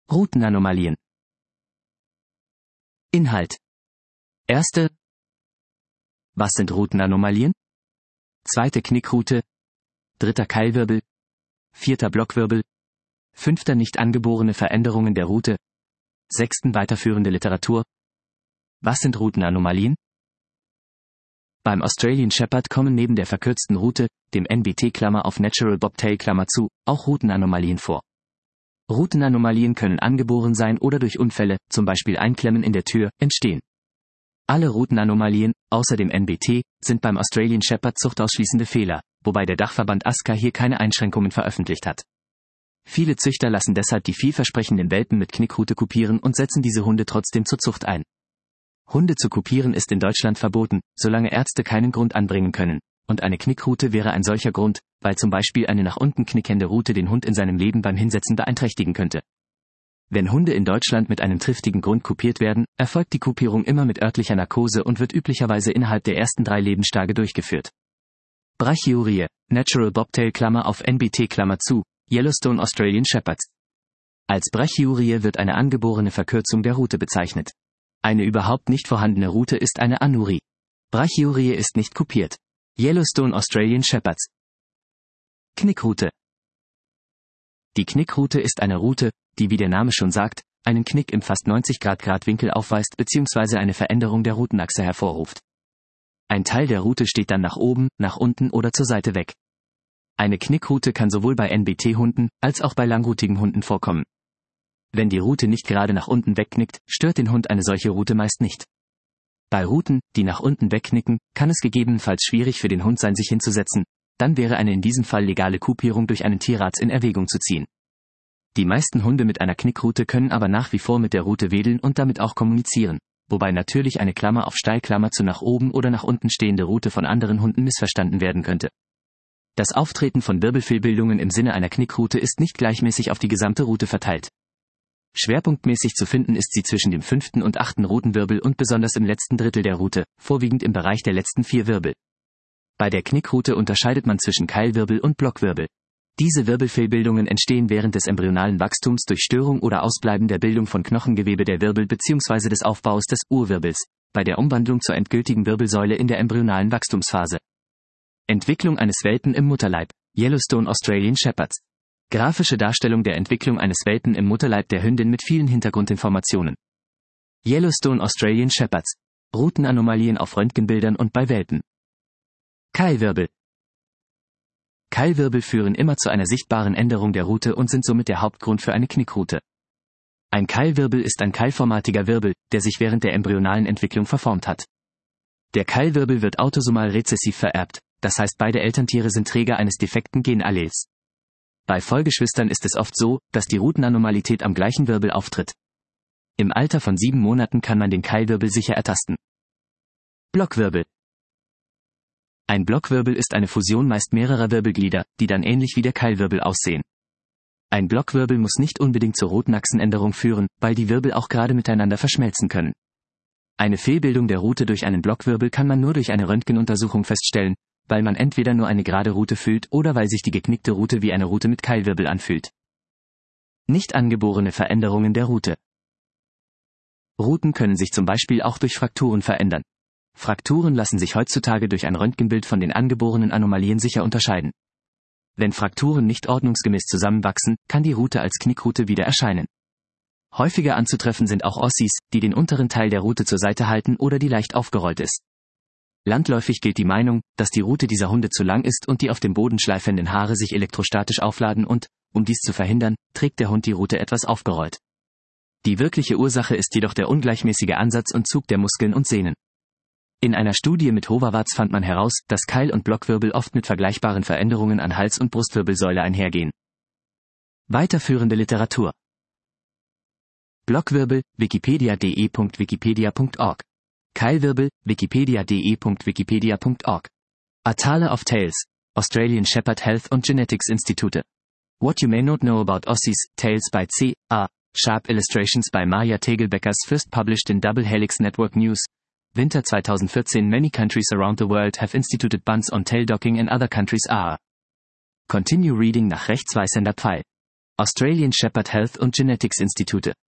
Routenanomalien. Inhalt. Erste. Was sind Routenanomalien? Zweite Knickroute. Dritter Keilwirbel. Vierter Blockwirbel. Fünfter nicht angeborene Veränderungen der Route. Sechsten weiterführende Literatur. Was sind Routenanomalien? Beim Australian Shepherd kommen neben der verkürzten Route, dem NBT (Natural Bobtail), auch Routenanomalien vor. Routenanomalien können angeboren sein oder durch Unfälle, zum Beispiel Einklemmen in der Tür, entstehen. Alle Routenanomalien, außer dem NBT, sind beim Australian Shepherd zuchtausschließende Fehler, wobei der Dachverband ASCA hier keine Einschränkungen veröffentlicht hat. Viele Züchter lassen deshalb die vielversprechenden Welpen mit Knickroute kupieren und setzen diese Hunde trotzdem zur Zucht ein. Hunde zu kupieren ist in Deutschland verboten, solange Ärzte keinen Grund anbringen können, und eine Knickroute wäre ein solcher Grund, weil zum Beispiel eine nach unten knickende Route den Hund in seinem Leben beim Hinsetzen beeinträchtigen könnte. Wenn Hunde in Deutschland mit einem triftigen Grund kupiert werden, erfolgt die Kupierung immer mit örtlicher Narkose und wird üblicherweise innerhalb der ersten 3 Lebenstage durchgeführt. Brachyurie, Natural Bobtail (NBT), Yellowstone Australian Shepherds. Als Brachyurie wird eine angeborene Verkürzung der Route bezeichnet. Eine überhaupt nicht vorhandene Route ist eine Anurie. Brachyurie ist nicht kupiert. Yellowstone Australian Shepherds. Knickroute. Die Knickroute ist eine Route, die wie der Name schon sagt, einen Knick im fast 90° Winkel aufweist bzw. eine Veränderung der Routenachse hervorruft. Ein Teil der Route steht dann nach oben, nach unten oder zur Seite weg. Eine Knickroute kann sowohl bei NBT-Hunden als auch bei langrutigen Hunden vorkommen. Wenn die Route nicht gerade nach unten wegknickt, stört den Hund eine solche Route meist nicht. Bei Routen, die nach unten wegknicken, kann es gegebenenfalls schwierig für den Hund sein, sich hinzusetzen, dann wäre eine in diesem Fall legale Kupierung durch einen Tierarzt in Erwägung zu ziehen. Die meisten Hunde mit einer Knickroute können aber nach wie vor mit der Route wedeln und damit auch kommunizieren, wobei natürlich eine Klammer zu nach oben oder nach unten stehende Route von anderen Hunden missverstanden werden könnte. Das Auftreten von Wirbelfehlbildungen im Sinne einer Knickroute ist nicht gleichmäßig auf die gesamte Route verteilt. Schwerpunktmäßig zu finden ist sie zwischen dem 5. und 8. Routenwirbel und besonders im letzten Drittel der Route, vorwiegend im Bereich der letzten 4 Wirbel. Bei der Knickroute unterscheidet man zwischen Keilwirbel und Blockwirbel. Diese Wirbelfehlbildungen entstehen während des embryonalen Wachstums durch Störung oder Ausbleiben der Bildung von Knochengewebe der Wirbel bzw. des Aufbaus des Urwirbels, bei der Umwandlung zur endgültigen Wirbelsäule in der embryonalen Wachstumsphase. Entwicklung eines Welpen im Mutterleib, Yellowstone Australian Shepherds. Grafische Darstellung der Entwicklung eines Welpen im Mutterleib der Hündin mit vielen Hintergrundinformationen. Yellowstone Australian Shepherds. Routenanomalien auf Röntgenbildern und bei Welpen. Keilwirbel. Keilwirbel führen immer zu einer sichtbaren Änderung der Route und sind somit der Hauptgrund für eine Knickroute. Ein Keilwirbel ist ein keilformatiger Wirbel, der sich während der embryonalen Entwicklung verformt hat. Der Keilwirbel wird autosomal rezessiv vererbt, das heißt beide Elterntiere sind Träger eines defekten Genalleels. Bei Vollgeschwistern ist es oft so, dass die Routenanormalität am gleichen Wirbel auftritt. Im Alter von 7 Monaten kann man den Keilwirbel sicher ertasten. Blockwirbel. Ein Blockwirbel ist eine Fusion meist mehrerer Wirbelglieder, die dann ähnlich wie der Keilwirbel aussehen. Ein Blockwirbel muss nicht unbedingt zur Routenachsenänderung führen, weil die Wirbel auch gerade miteinander verschmelzen können. Eine Fehlbildung der Route durch einen Blockwirbel kann man nur durch eine Röntgenuntersuchung feststellen, weil man entweder nur eine gerade Route fühlt oder weil sich die geknickte Route wie eine Route mit Keilwirbel anfühlt. Nicht angeborene Veränderungen der Route. Routen können sich zum Beispiel auch durch Frakturen verändern. Frakturen lassen sich heutzutage durch ein Röntgenbild von den angeborenen Anomalien sicher unterscheiden. Wenn Frakturen nicht ordnungsgemäß zusammenwachsen, kann die Route als Knickroute wieder erscheinen. Häufiger anzutreffen sind auch Ossis, die den unteren Teil der Route zur Seite halten oder die leicht aufgerollt ist. Landläufig gilt die Meinung, dass die Route dieser Hunde zu lang ist und die auf dem Boden schleifenden Haare sich elektrostatisch aufladen und, um dies zu verhindern, trägt der Hund die Route etwas aufgerollt. Die wirkliche Ursache ist jedoch der ungleichmäßige Ansatz und Zug der Muskeln und Sehnen. In einer Studie mit Hoverwarts fand man heraus, dass Keil- und Blockwirbel oft mit vergleichbaren Veränderungen an Hals- und Brustwirbelsäule einhergehen. Weiterführende Literatur. Blockwirbel, wikipedia.de.wikipedia.org. Keilwirbel, wikipedia.de.wikipedia.org. Atala of Tails, Australian Shepherd Health and Genetics Institute. What you may not know about Aussies, Tails by C. A. Sharp Illustrations by Maja Tegelbeckers, first published in Double Helix Network News. Winter 2014. Many countries around the world have instituted bans on tail docking and other countries are. Continue reading nach rechts weißender Pfeil. Australian Shepherd Health und Genetics Institute.